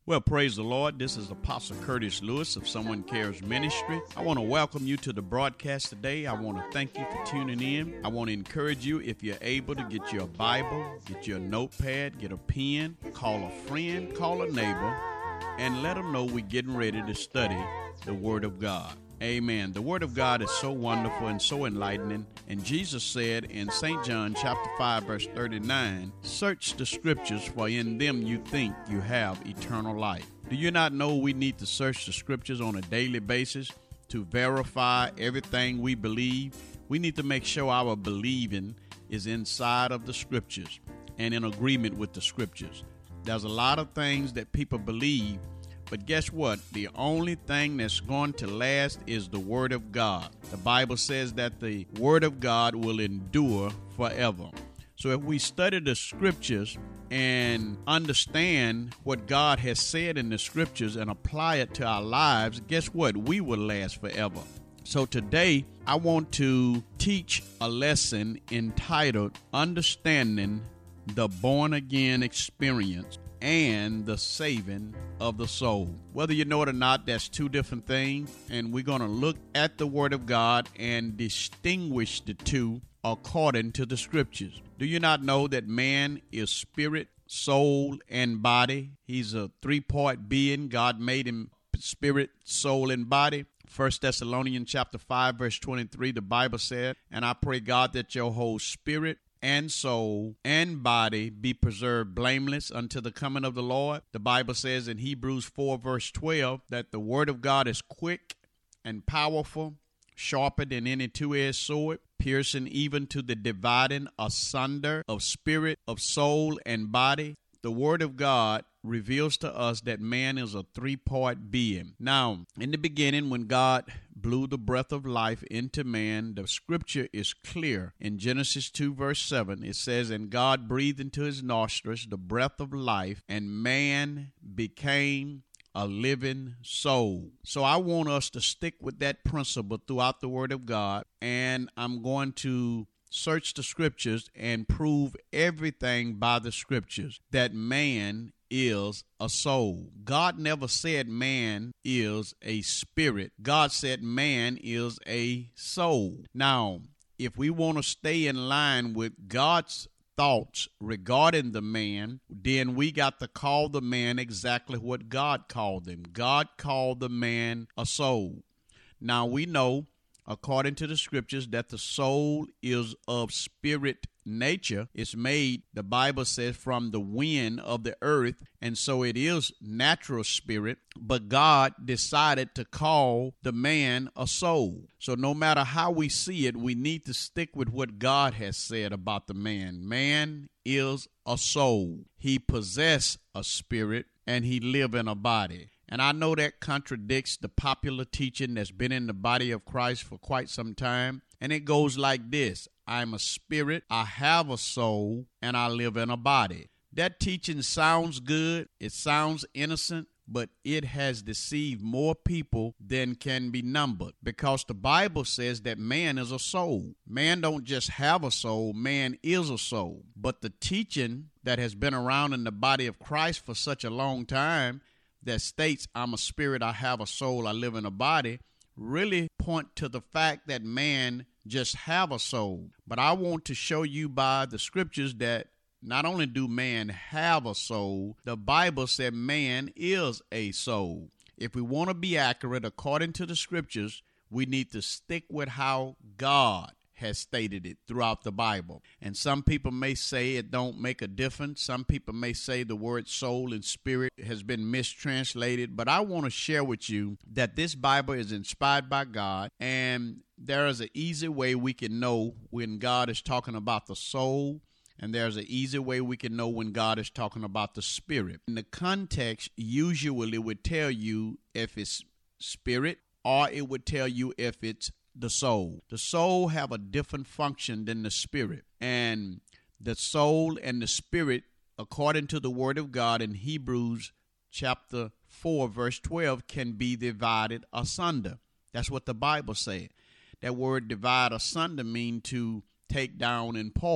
Well, praise the Lord. This is Apostle Curtis Lewis of Someone Cares Ministry. I want to welcome you to the broadcast today. I want to thank you for tuning in. I want to encourage you, if you're able, to get your Bible, get your notepad, get a pen, call a friend, call a neighbor, and let them know we're getting ready to study the Word of God. Amen. The Word of God is so wonderful and so enlightening. And Jesus said in St. John chapter 5, verse 39, "Search the Scriptures, for in them you think you have eternal life." Do you not know we need to search the Scriptures on a daily basis to verify everything we believe? We need to make sure our believing is inside of the Scriptures and in agreement with the Scriptures. There's a lot of things that people believe, but guess what? The only thing that's going to last is the Word of God. The Bible says that the Word of God will endure forever. So if we study the Scriptures and understand what God has said in the Scriptures and apply it to our lives, guess what? We will last forever. So today, I want to teach a lesson entitled Understanding the Born Again Experience and the Saving of the Soul. Whether you know it or not, that's two different things, and we're going to look at the Word of God and distinguish the two according to the Scriptures. Do you not know that man is spirit, soul, and body? He's a three-part being. God made him spirit, soul, and body. 1 Thessalonians chapter 5, verse 23, the Bible said, "And I pray, God, that your whole spirit and soul and body be preserved blameless unto the coming of the Lord." The Bible says in Hebrews 4 verse 12 that the Word of God is quick and powerful, sharper than any two-edged sword, piercing even to the dividing asunder of spirit, of soul, and body. The Word of God reveals to us that man is a three-part being. Now, in the beginning, when God blew the breath of life into man, the Scripture is clear. In Genesis 2 verse 7, it says, "And God breathed into his nostrils the breath of life, and man became a living soul." So I want us to stick with that principle throughout the Word of God, and I'm going to search the Scriptures and prove everything by the Scriptures that man is a soul. God never said man is a spirit. God said man is a soul. Now, if we want to stay in line with God's thoughts regarding the man, then we got to call the man exactly what God called him. God called the man a soul. Now, we know, according to the Scriptures, that the soul is of spirit nature. It's made, the Bible says, from the wind of the earth, and so it is natural spirit, but God decided to call the man a soul. So no matter how we see it, we need to stick with what God has said about the man. Man is a soul. He possesses a spirit, and he lives in a body. And I know that contradicts the popular teaching that's been in the body of Christ for quite some time. And it goes like this: I'm a spirit, I have a soul, and I live in a body. That teaching sounds good, it sounds innocent, but it has deceived more people than can be numbered, because the Bible says that man is a soul. Man don't just have a soul, man is a soul. But the teaching that has been around in the body of Christ for such a long time that states I'm a spirit, I have a soul, I live in a body, really point to the fact that man just have a soul. But I want to show you by the Scriptures that not only do man have a soul, the Bible said man is a soul. If we want to be accurate according to the Scriptures, we need to stick with how God has stated it throughout the Bible. And some people may say it don't make a difference. Some people may say the word soul and spirit has been mistranslated. But I want to share with you that this Bible is inspired by God, and there is an easy way we can know when God is talking about the soul, and there's an easy way we can know when God is talking about the spirit. In the context, usually would tell you if it's spirit, or it would tell you if it's the soul. The soul have a different function than the spirit. And the soul and the spirit, according to the Word of God in Hebrews chapter 4, verse 12, can be divided asunder. That's what the Bible says. That word divide asunder mean to take down and part.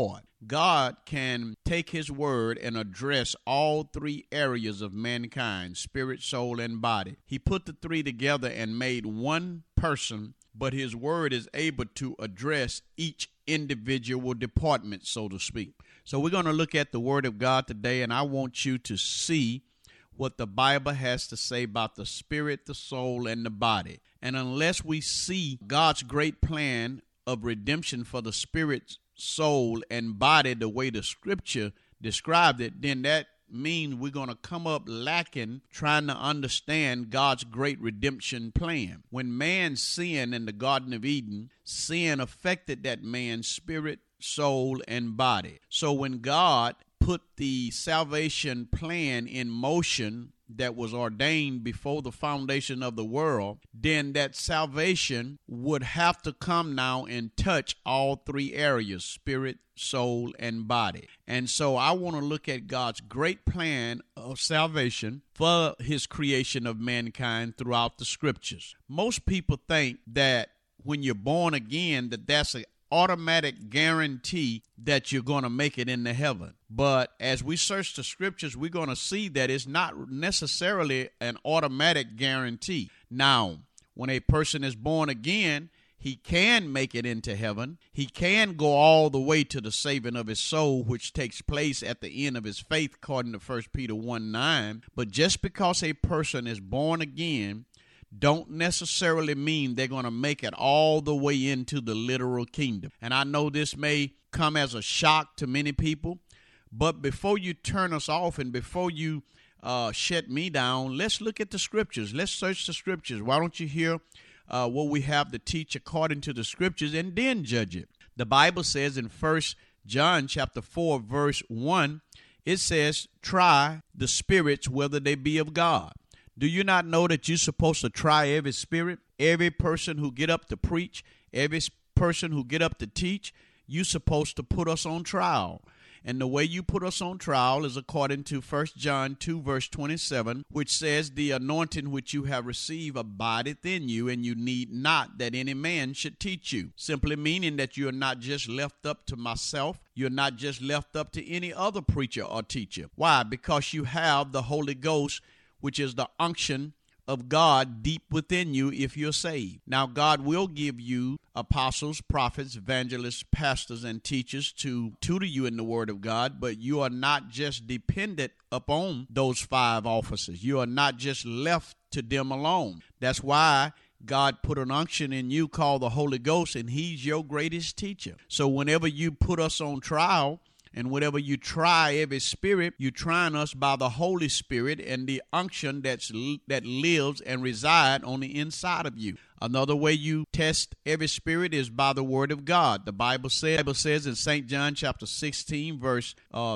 God can take his word and address all three areas of mankind, spirit, soul, and body. He put the three together and made one person, but his word is able to address each individual department, so to speak. So we're going to look at the word of God today, and I want you to see what the Bible has to say about the spirit, the soul, and the body. And unless we see God's great plan of redemption for the spirit, soul, and body the way the scripture described it, then that means we're going to come up lacking trying to understand God's great redemption plan. When man sinned in the Garden of Eden, sin affected that man's spirit, soul, and body. So when God put the salvation plan in motion that was ordained before the foundation of the world, then that salvation would have to come now and touch all three areas, spirit, soul, and body. And so I want to look at God's great plan of salvation for his creation of mankind throughout the scriptures. Most people think that when you're born again, that's an automatic guarantee that you're going to make it into heaven. But as we search the scriptures, we're going to see that it's not necessarily an automatic guarantee. Now, when a person is born again, he can make it into heaven. He can go all the way to the saving of his soul, which takes place at the end of his faith, according to 1 Peter 1:9. But just because a person is born again don't necessarily mean they're going to make it all the way into the literal kingdom. And I know this may come as a shock to many people, but before you turn us off and before you shut me down, let's look at the scriptures. Let's search the scriptures. Why don't you hear what we have to teach according to the scriptures and then judge it? The Bible says in 1 John chapter 4, verse 1, it says, try the spirits whether they be of God. Do you not know that you're supposed to try every spirit? Every person who get up to preach, every person who get up to teach, you're supposed to put us on trial. And the way you put us on trial is according to 1 John 2, verse 27, which says, the anointing which you have received abideth in you, and you need not that any man should teach you. Simply meaning that you're not just left up to myself. You're not just left up to any other preacher or teacher. Why? Because you have the Holy Ghost, which is the unction of God deep within you if you're saved. Now, God will give you apostles, prophets, evangelists, pastors, and teachers to tutor you in the word of God, but you are not just dependent upon those five offices. You are not just left to them alone. That's why God put an unction in you called the Holy Ghost, and he's your greatest teacher. So whenever you put us on trial, and whenever you try every spirit, you're trying us by the Holy Spirit and the unction that lives and resides on the inside of you. Another way you test every spirit is by the word of God. The Bible says in St. John chapter 16, verse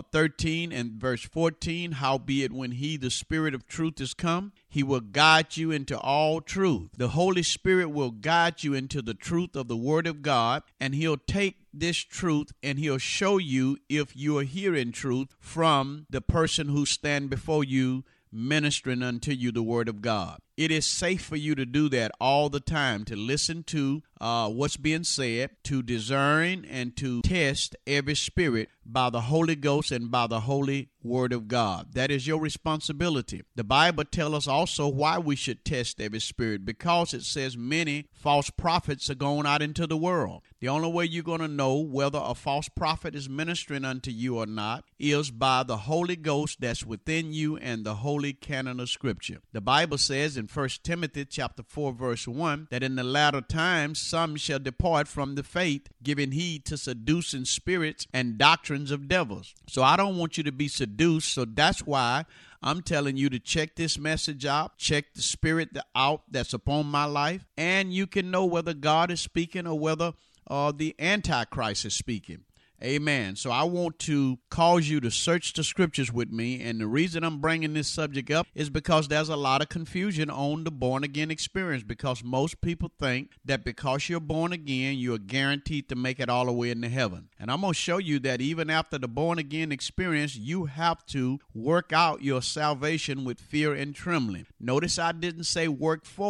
13 and verse 14, howbeit when he, the Spirit of truth, is come, he will guide you into all truth. The Holy Spirit will guide you into the truth of the word of God, and he'll take this truth and he'll show you if you are hearing truth from the person who stand before you ministering unto you the word of God. It is safe for you to do that all the time, to listen to what's being said, to discern and to test every spirit by the Holy Ghost and by the Holy Word of God. That is your responsibility. The Bible tells us also why we should test every spirit, because it says many false prophets are going out into the world. The only way you're going to know whether a false prophet is ministering unto you or not is by the Holy Ghost that's within you and the holy canon of Scripture. The Bible says in 1 Timothy chapter 4, verse 1, that in the latter times some shall depart from the faith, giving heed to seducing spirits and doctrines of devils. So I don't want you to be seduced, so that's why I'm telling you to check this message out, check the spirit out that's upon my life, and you can know whether God is speaking or whether the Antichrist is speaking. Amen. So I want to cause you to search the scriptures with me. And the reason I'm bringing this subject up is because there's a lot of confusion on the born again experience, because most people think that because you're born again, you're guaranteed to make it all the way into heaven. And I'm going to show you that even after the born again experience, you have to work out your salvation with fear and trembling. Notice I didn't say work for it.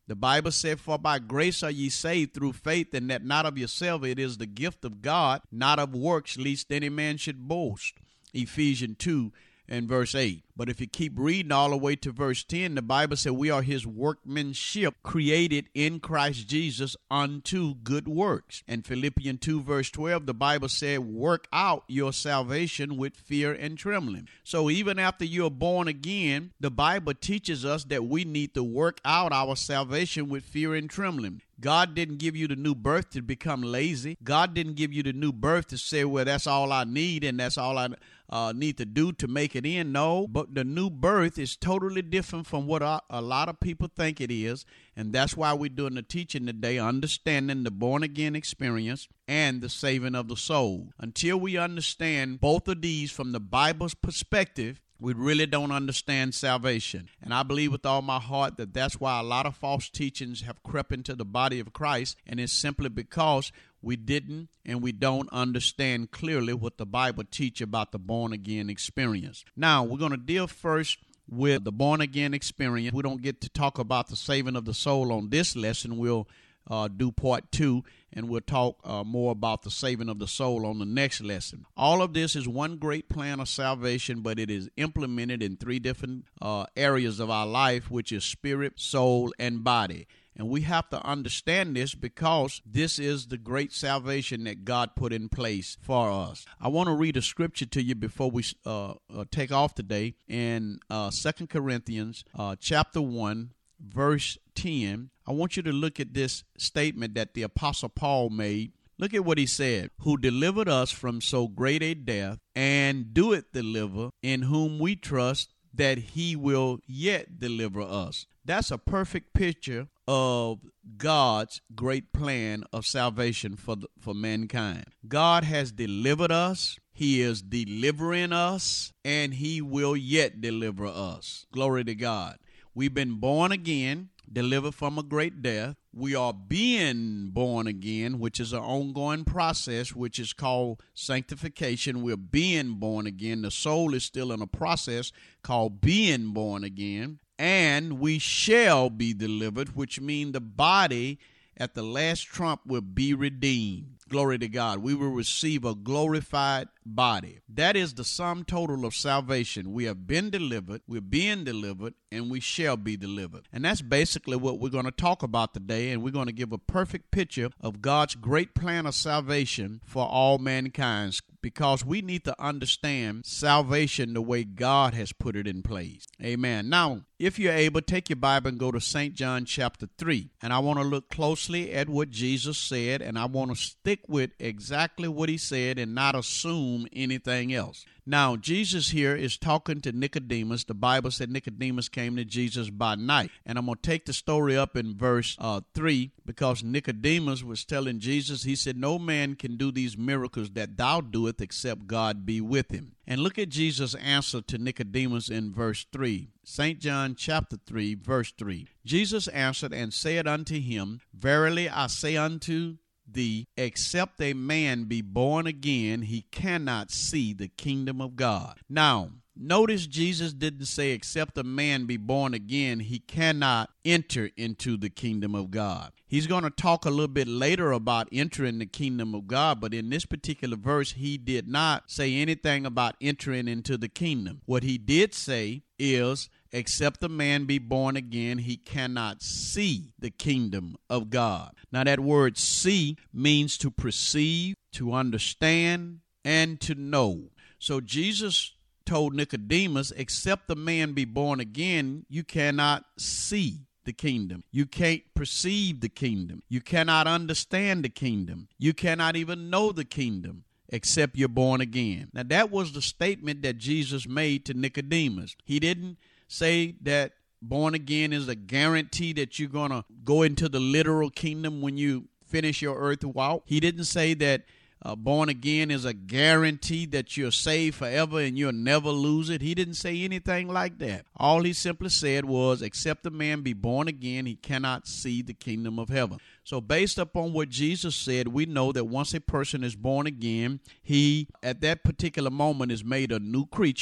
The Bible said, for by grace are ye saved through faith, and that not of yourself, it is the gift of God, not of works, lest any man should boast. Ephesians 2 and verse 8. But if you keep reading all the way to verse 10, the Bible said we are his workmanship, created in Christ Jesus unto good works. And Philippians 2 verse 12, the Bible said, work out your salvation with fear and trembling. So even after you're born again, the Bible teaches us that we need to work out our salvation with fear and trembling. God didn't give you the new birth to become lazy. God didn't give you the new birth to say, well, that's all I need and that's all I need to do to make it in. No, but the new birth is totally different from what a lot of people think it is. And that's why we're doing the teaching today, understanding the born-again experience and the saving of the soul. Until we understand both of these from the Bible's perspective, we really don't understand salvation. And I believe with all my heart that that's why a lot of false teachings have crept into the body of Christ. And it's simply because we didn't and we don't understand clearly what the Bible teaches about the born-again experience. Now, we're going to deal first with the born-again experience. We don't get to talk about the saving of the soul on this lesson. We'll do part 2, and we'll talk more about the saving of the soul on the next lesson. All of this is one great plan of salvation, but it is implemented in 3 different areas of our life, which is spirit, soul, and body. And we have to understand this because this is the great salvation that God put in place for us. I want to read a scripture to you before we take off today in 2 Corinthians chapter 1, verse 10. I want you to look at this statement that the Apostle Paul made. Look at what he said. Who delivered us from so great a death, and doeth deliver, in whom we trust that he will yet deliver us. That's a perfect picture of God's great plan of salvation for mankind. God has delivered us. He is delivering us, and he will yet deliver us. Glory to God. We've been born again, delivered from a great death. We are being born again, which is an ongoing process, which is called sanctification. We're being born again. The soul is still in a process called being born again. And we shall be delivered, which means the body at the last trump will be redeemed. Glory to God. We will receive a glorified body. That is the sum total of salvation. We have been delivered, we're being delivered, and we shall be delivered. And that's basically what we're going to talk about today, and we're going to give a perfect picture of God's great plan of salvation for all mankind, because we need to understand salvation the way God has put it in place. Amen. Now, if you're able, take your Bible and go to St. John chapter 3. And I want to look closely at what Jesus said, and I want to stick with exactly what he said and not assume anything else. Now, Jesus here is talking to Nicodemus. The Bible said Nicodemus came to Jesus by night. And I'm going to take the story up in verse 3, because Nicodemus was telling Jesus, he said, no man can do these miracles that thou doest except God be with him. And look at Jesus' answer to Nicodemus in verse 3. St. John chapter 3, verse 3. Jesus answered and said unto him, verily I say unto thee, except a man be born again, he cannot see the kingdom of God. Now, notice Jesus didn't say, except a man be born again, he cannot enter into the kingdom of God. He's going to talk a little bit later about entering the kingdom of God, but in this particular verse, he did not say anything about entering into the kingdom. What he did say is, except a man be born again, he cannot see the kingdom of God. Now that word see means to perceive, to understand, and to know. So Jesus told Nicodemus, except a man be born again, you cannot see the kingdom. You can't perceive the kingdom. You cannot understand the kingdom. You cannot even know the kingdom except you're born again. Now that was the statement that Jesus made to Nicodemus. He didn't say that born again is a guarantee that you're going to go into the literal kingdom when you finish your earth walk. He didn't say that born again is a guarantee that you're saved forever and you'll never lose it. He didn't say anything like that. All he simply said was, except a man be born again, he cannot see the kingdom of heaven. So based upon what Jesus said, we know that once a person is born again, he at that particular moment is made a new creature.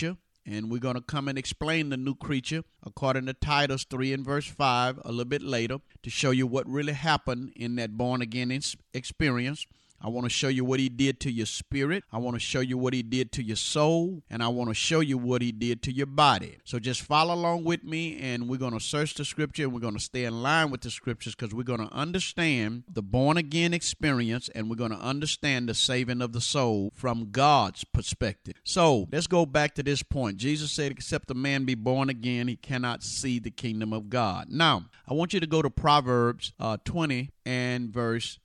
And we're going to come and explain the new creature according to Titus 3 and verse 5 a little bit later to show you what really happened in that born-again experience. I want to show you what he did to your spirit. I want to show you what he did to your soul. And I want to show you what he did to your body. So just follow along with me, and we're going to search the scripture, and we're going to stay in line with the scriptures because we're going to understand the born-again experience, and we're going to understand the saving of the soul from God's perspective. So let's go back to this point. Jesus said, except a man be born again, he cannot see the kingdom of God. Now, I want you to go to Proverbs 20 and verse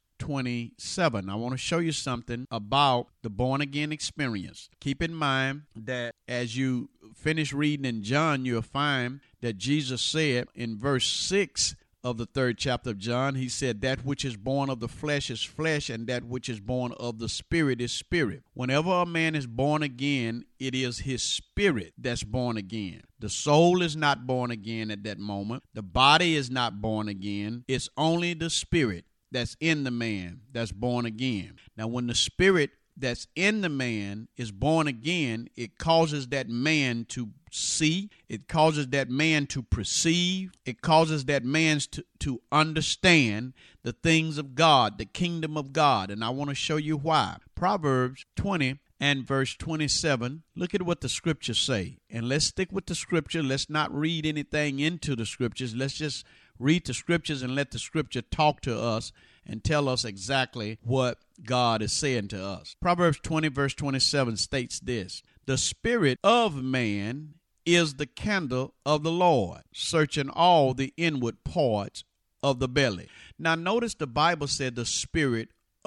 27. I want to show you something about the born-again experience. Keep in mind that as you finish reading in John, you'll find that Jesus said in verse 6 of the 3rd chapter of John, he said, that which is born of the flesh is flesh, and that which is born of the spirit is spirit. Whenever a man is born again, it is his spirit that's born again. The soul is not born again at that moment. The body is not born again. It's only the spirit that's in the man that's born again. Now, when the spirit that's in the man is born again, it causes that man to see. It causes that man to perceive. It causes that man to understand the things of God, the kingdom of God. And I want to show you why. Proverbs 20 and verse 27, look at what the scriptures say. And let's stick with the scripture. Let's not read anything into the scriptures. Let's just read the scriptures and let the scripture talk to us and tell us exactly what God is saying to us. Proverbs 20 verse 27 states this: the spirit of man is the candle of the Lord, searching all the inward parts of the belly. Now notice the Bible said the spirit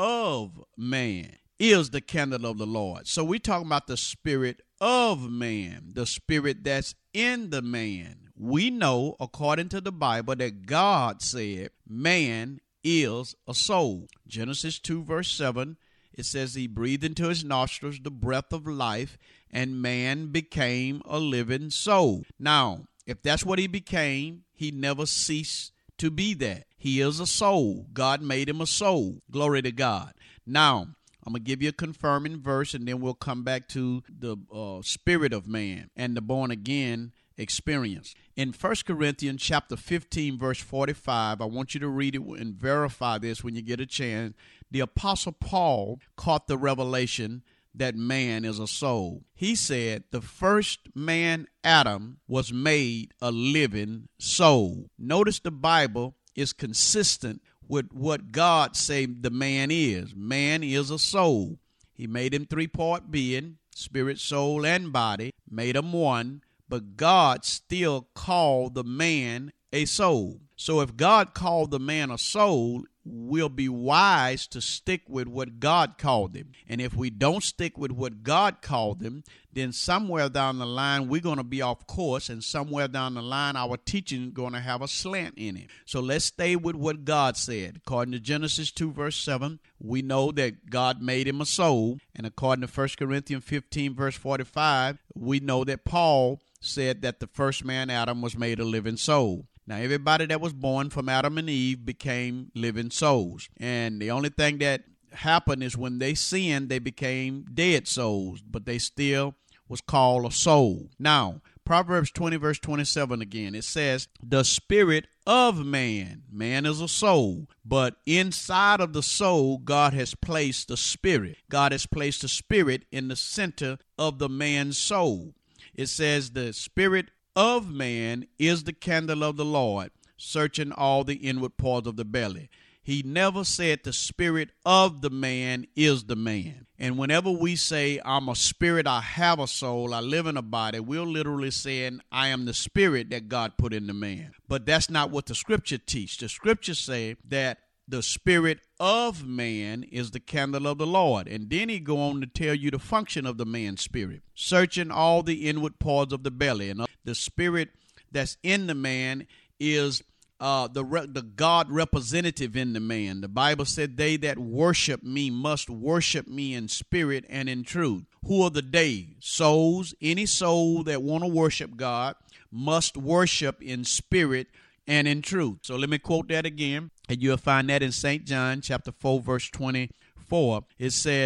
of man is the candle of the Lord. So we're talking about the spirit of man, the spirit that's in the man. We know, according to the Bible, that God said man is a soul. Genesis 2 verse 7, it says he breathed into his nostrils the breath of life, and man became a living soul. Now, if that's what he became, he never ceased to be that. He is a soul. God made him a soul. Glory to God. Now, I'm going to give you a confirming verse, and then we'll come back to the spirit of man and the born again experience. In 1 Corinthians chapter 15 verse 45, I want you to read it and verify this when you get a chance. The Apostle Paul caught the revelation that man is a soul. He said the first man, Adam, was made a living soul. Notice the Bible is consistent with what God said the man is. Man is a soul. He made him three-part being, spirit, soul, and body, made him one. But God still called the man a soul. So if God called the man a soul, we'll be wise to stick with what God called him. And if we don't stick with what God called him, then somewhere down the line, we're going to be off course. And somewhere down the line, our teaching is going to have a slant in it. So let's stay with what God said. According to Genesis 2 verse 7, we know that God made him a soul. And according to 1 Corinthians 15 verse 45, we know that Paul said that the first man, Adam, was made a living soul. Now, everybody that was born from Adam and Eve became living souls. And the only thing that happened is when they sinned, they became dead souls, but they still was called a soul. Now, Proverbs 20 verse 27 again, it says, the spirit of man, man is a soul, but inside of the soul, God has placed the spirit. God has placed the spirit in the center of the man's soul. It says the spirit of man is the candle of the Lord, searching all the inward parts of the belly. He never said the spirit of the man is the man. And whenever we say, I'm a spirit, I have a soul, I live in a body, we're literally saying, I am the spirit that God put in the man. But that's not what the scripture teaches. The scripture say that the spirit of man is the candle of the Lord. And then he go on to tell you the function of the man's spirit, searching all the inward parts of the belly. And the spirit that's in the man is the God representative in the man. The Bible said they that worship me must worship me in spirit and in truth. Who are the they? Souls. Any soul that want to worship God must worship in spirit and in truth. So let me quote that again. And you'll find that in St. John chapter 4, verse 24. It says,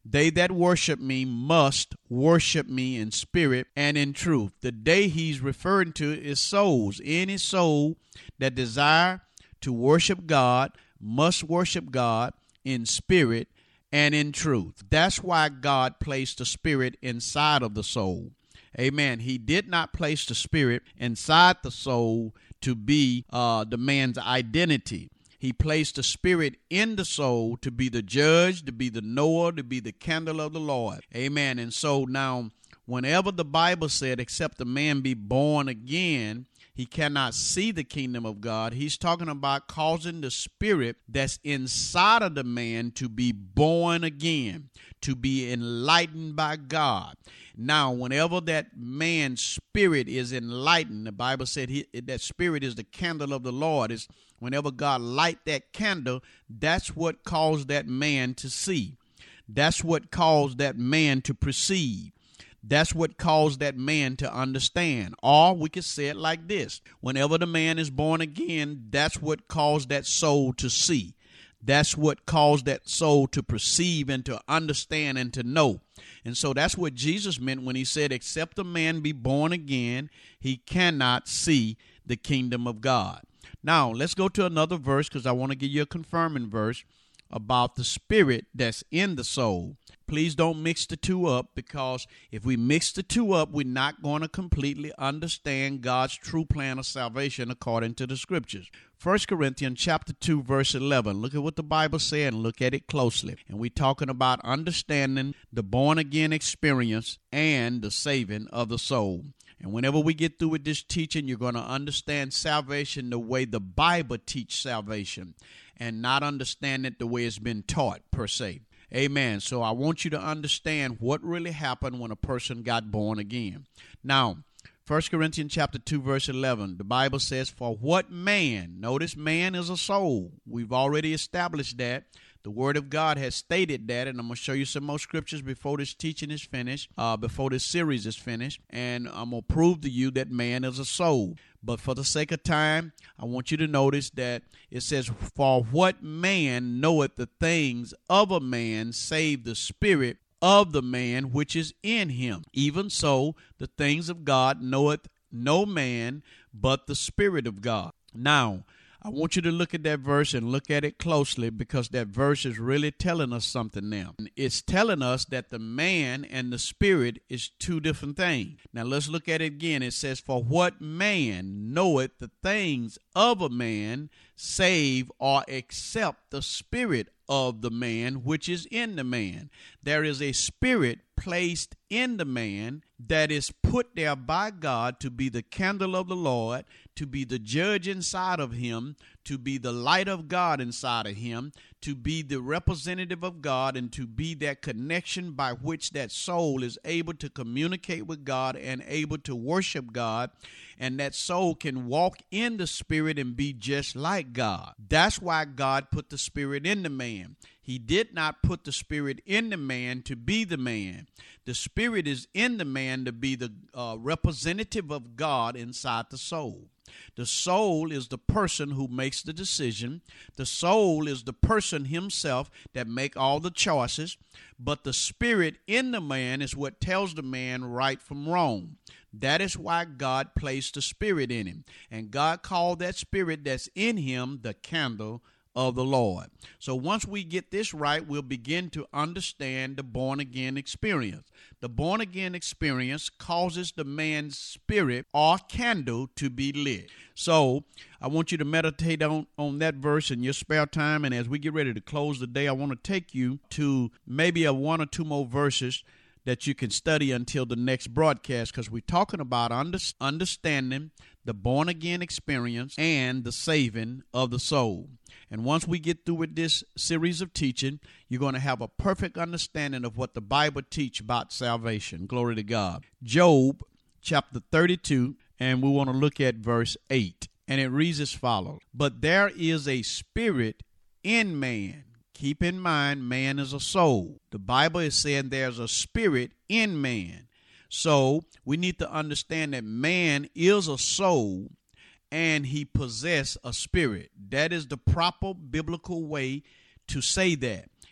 They that worship me must worship me in spirit and in truth. The they he's referring to is souls. Any soul that desire to worship God must worship God in spirit and in truth. That's why God placed the spirit inside of the soul. Amen. He did not place the spirit inside the soul to be the man's identity. He placed the spirit in the soul to be the judge, to be the knower, to be the candle of the Lord. Amen. And so now, whenever the Bible said, except a man be born again, he cannot see the kingdom of God, he's talking about causing the spirit that's inside of the man to be born again, to be enlightened by God. Now, whenever that man's spirit is enlightened, the Bible said that spirit is the candle of the Lord. It's whenever God light that candle, that's what caused that man to see. That's what caused that man to perceive. That's what caused that man to understand. Or we could say it like this. Whenever the man is born again, that's what caused that soul to see. That's what caused that soul to perceive and to understand and to know. And so that's what Jesus meant when he said, except a man be born again, he cannot see the kingdom of God. Now, let's go to another verse because I want to give you a confirming verse about the spirit that's in the soul. Please don't mix the two up, because if we mix the two up, we're not going to completely understand God's true plan of salvation according to the scriptures. 1 Corinthians chapter 2, verse 11. Look at what the Bible said and look at it closely. And we're talking about understanding the born-again experience and the saving of the soul. And whenever we get through with this teaching, you're going to understand salvation the way the Bible teaches salvation and not understand it the way it's been taught per se. Amen. So I want you to understand what really happened when a person got born again. Now, 1 Corinthians chapter 2, verse 11, the Bible says, for what man, notice man is a soul. We've already established that. The Word of God has stated that, and I'm going to show you some more scriptures before this teaching is finished, before this series is finished, and I'm going to prove to you that man is a soul. But for the sake of time, I want you to notice that it says, for what man knoweth the things of a man, save the spirit of the man which is in him? Even so, the things of God knoweth no man but the Spirit of God. Now, I want you to look at that verse and look at it closely, because that verse is really telling us something now. It's telling us that the man and the spirit is two different things. Now let's look at it again. It says, for what man knoweth the things of a man, save or except the spirit of the man which is in the man? There is a spirit placed in the man that is put there by God to be the candle of the Lord, to be the judge inside of him, to be the light of God inside of him, to be the representative of God, and to be that connection by which that soul is able to communicate with God and able to worship God, and that soul can walk in the spirit and be just like God. That's why God put the spirit in the man. He did not put the spirit in the man to be the man. The spirit is in the man to be the representative of God inside the soul. The soul is the person who makes the decision. The soul is the person himself that make all the choices. But the spirit in the man is what tells the man right from wrong. That is why God placed the spirit in him. And God called that spirit that's in him the candle of the Lord. So once we get this right, we'll begin to understand the born-again experience. The born-again experience causes the man's spirit or candle to be lit. So I want you to meditate on that verse in your spare time, and as we get ready to close the day, I want to take you to maybe one or two more verses that you can study until the next broadcast, because we're talking about understanding the born-again experience and the saving of the soul. And once we get through with this series of teaching, you're going to have a perfect understanding of what the Bible teaches about salvation. Glory to God. Job chapter 32, and we want to look at verse 8. And it reads as follows. But there is a spirit in man. Keep in mind, man is a soul. The Bible is saying there's a spirit in man. So we need to understand that man is a soul and he possesses a spirit. That is the proper biblical way to say that.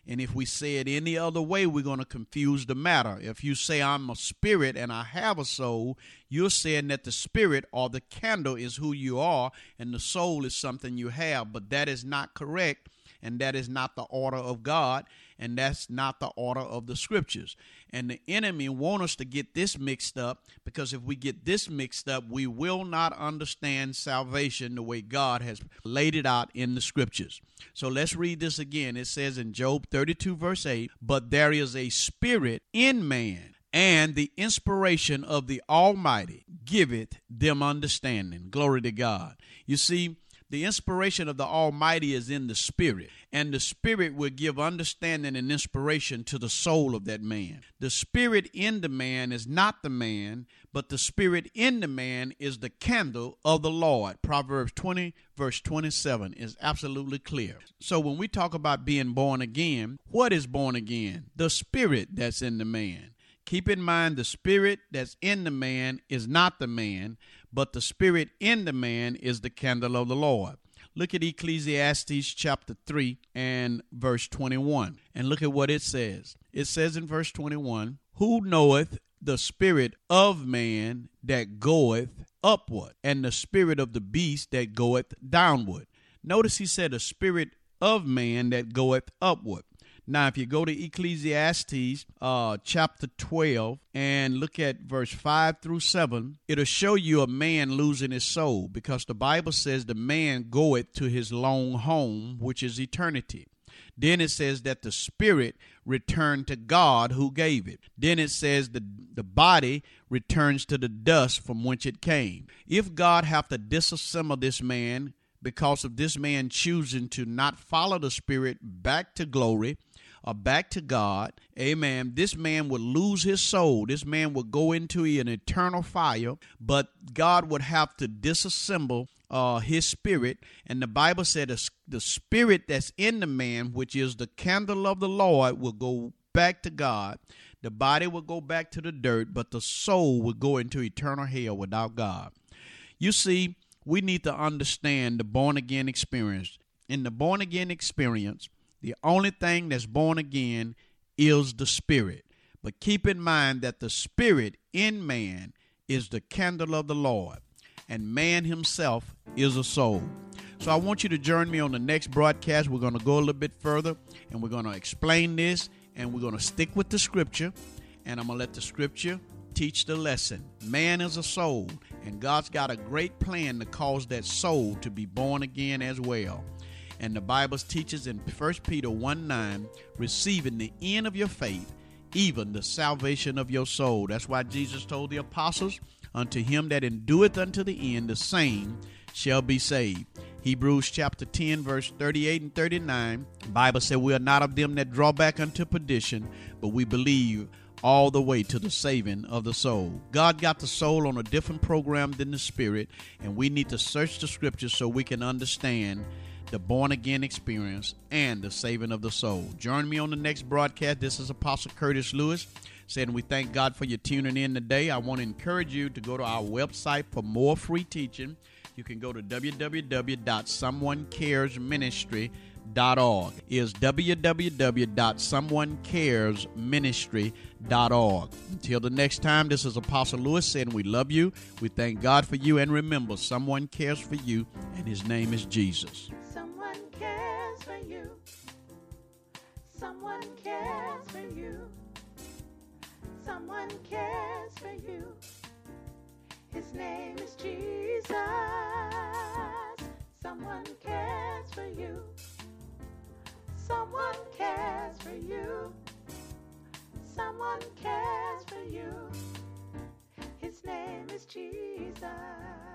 And if we say it any other way, we're going to confuse the matter. If you say I'm a spirit and I have a soul, you're saying that the spirit or the candle is who you are and the soul is something you have. But that is not correct, and that is not the order of God, and that's not the order of the scriptures. And the enemy wants us to get this mixed up, because if we get this mixed up, we will not understand salvation the way God has laid it out in the scriptures. So let's read this again. It says in Job 32 verse 8, "But there is a spirit in man, and the inspiration of the Almighty giveth them understanding." Glory to God. You see, the inspiration of the Almighty is in the spirit, and the spirit will give understanding and inspiration to the soul of that man. The spirit in the man is not the man, but the spirit in the man is the candle of the Lord. Proverbs 20 verse 27 is absolutely clear. So when we talk about being born again, what is born again? The spirit that's in the man. Keep in mind, the spirit that's in the man is not the man, but the spirit in the man is the candle of the Lord. Look at Ecclesiastes chapter 3 and verse 21. And look at what it says. It says in verse 21, "Who knoweth the spirit of man that goeth upward, and the spirit of the beast that goeth downward?" Notice he said a spirit of man that goeth upward. Now, if you go to Ecclesiastes chapter 12 and look at verse 5 through 7, it'll show you a man losing his soul, because the Bible says the man goeth to his long home, which is eternity. Then it says that the spirit returned to God who gave it. Then it says the body returns to the dust from whence it came. If God have to disassemble this man because of this man choosing to not follow the spirit back to glory, or back to God, amen, this man would lose his soul. This man would go into an eternal fire, but God would have to disassemble his spirit. And the Bible said the spirit that's in the man, which is the candle of the Lord, will go back to God. The body will go back to the dirt, but the soul will go into eternal hell without God. You see, we need to understand the born-again experience. In the born-again experience, the only thing that's born again is the spirit. But keep in mind that the spirit in man is the candle of the Lord, and man himself is a soul. So I want you to join me on the next broadcast. We're going to go a little bit further, and we're going to explain this, and we're going to stick with the scripture, and I'm going to let the scripture teach the lesson. Man is a soul, and God's got a great plan to cause that soul to be born again as well. And the Bible teaches in 1 Peter 1:9, receiving the end of your faith, even the salvation of your soul. That's why Jesus told the apostles, unto him that endureth unto the end, the same shall be saved. Hebrews chapter 10, verse 38 and 39, the Bible said, we are not of them that draw back unto perdition, but we believe all the way to the saving of the soul. God got the soul on a different program than the spirit, and we need to search the scriptures so we can understand the born-again experience and the saving of the soul. Join me on the next broadcast. This is Apostle Curtis Lewis saying we thank God for you tuning in today. I want to encourage you to go to our website for more free teaching. You can go to www.someonecaresministry.org. It's www.someonecaresministry.org. Until the next time, this is Apostle Lewis saying we love you, we thank God for you, and remember, someone cares for you, and his name is Jesus. Someone cares for you. Someone cares for you. Someone cares for you. His name is Jesus. Someone cares for you. Someone cares for you. Someone cares for you. His name is Jesus.